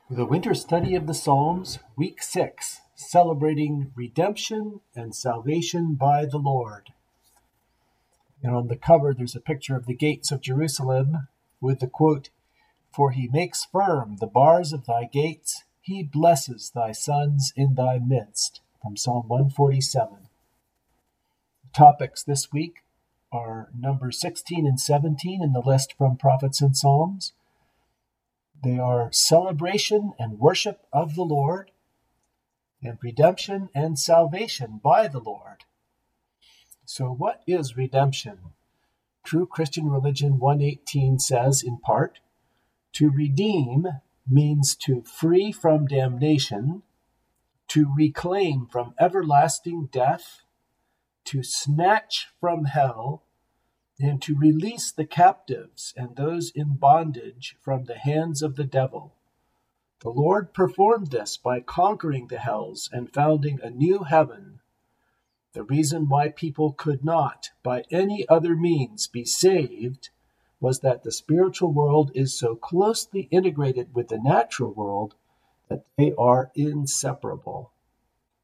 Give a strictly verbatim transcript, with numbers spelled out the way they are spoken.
The Winter Study of the Psalms, Week six, celebrating redemption and salvation by the Lord. And on the cover, there's a picture of the gates of Jerusalem with the quote, "For he makes firm the bars of thy gates, he blesses thy sons in thy midst," from Psalm one forty-seven. Topics this week are number sixteen and seventeen in the list from Prophets and Psalms. They are celebration and worship of the Lord, and redemption and salvation by the Lord. So what is redemption? True Christian Religion one eighteen says, in part, to redeem means to free from damnation, to reclaim from everlasting death, to snatch from hell, and to release the captives and those in bondage from the hands of the devil. The Lord performed this by conquering the hells and founding a new heaven. The reason why people could not, by any other means, be saved was that the spiritual world is so closely integrated with the natural world that they are inseparable.